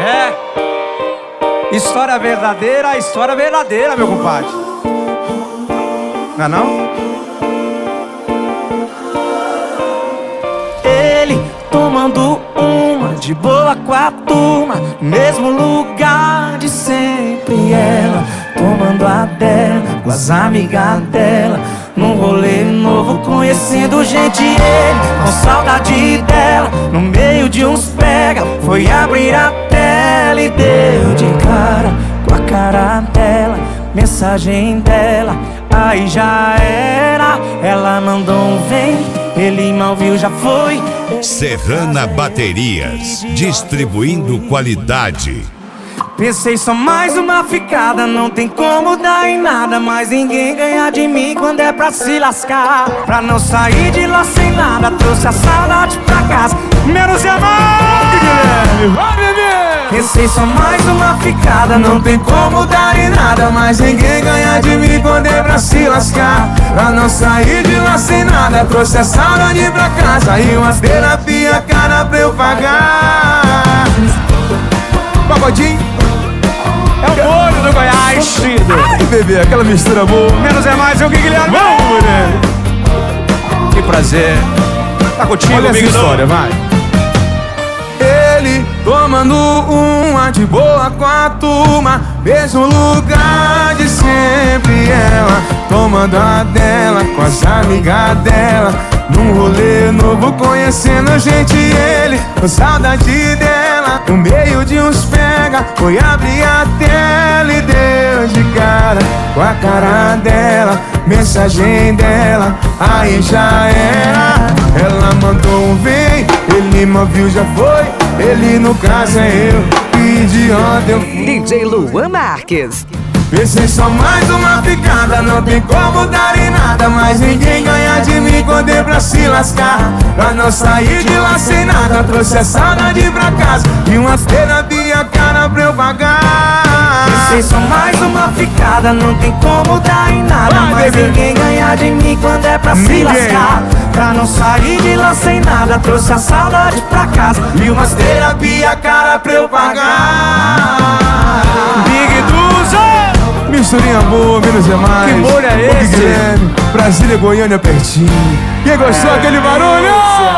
História verdadeira, meu compadre. Não é não? Ele tomando uma de boa com a turma, mesmo lugar de sempre. Ela tomando a dela com as amigas dela, num rolê novo, conhecendo gente. Ele com saudade dela, no meio de uns pega, foi abrir a tela e deu de cara com a cara dela, mensagem dela, aí já era. Ela mandou um vem, ele mal viu, já foi. Serrana Baterias, distribuindo qualidade. Pensei só mais uma ficada, não tem como dar em nada, mas ninguém ganha de mim quando é pra se lascar. Pra não sair de lá sem nada, trouxe a saudade pra casa, menos de amar. Pensei só mais uma ficada, não tem como dar em nada, mas ninguém ganha de mim quando é pra se lascar. Pra não sair de lá sem nada, trouxe a saudade pra casa e uma terapia cara pra eu pagar. Pagodinho é o molho do Goiás. Ai, bebê, aquela mistura boa. Menos é mais, eu que Guilherme. Vamos, mulher. Que prazer. Tá contigo, Olha essa amigo. história, vai. Ele tomando uma de boa com a turma, mesmo lugar de sempre. Ela tomando a dela com as amigas dela, num rolê novo, conhecendo gente. Ele com saudade dela, no meio de uns pega, foi abrir a tela e deu de cara com a cara dela, mensagem dela, aí já era. Ela mandou um vem, ele mal viu, já foi. Ele no caso é eu, que idiota eu fui. DJ Luan Marques. Pensei só mais uma ficada, não tem como dar em nada, mas ninguém ganha de mim quando é pra se lascar. Pra não sair de lá sem nada, trouxe a saudade pra casa e uma terapia cara pra eu pagar. Pensei só mais uma ficada, não tem como dar em nada, mas ninguém ganha de mim quando é pra se lascar. Pra não sair de lá sem nada, trouxe a saudade pra casa e umas terapia cara pra eu pagar. Big Duza. Misturinha boa, menos é mais. Que molho é esse? Guilherme, Brasília, Goiânia pertinho. Quem gostou aquele barulho?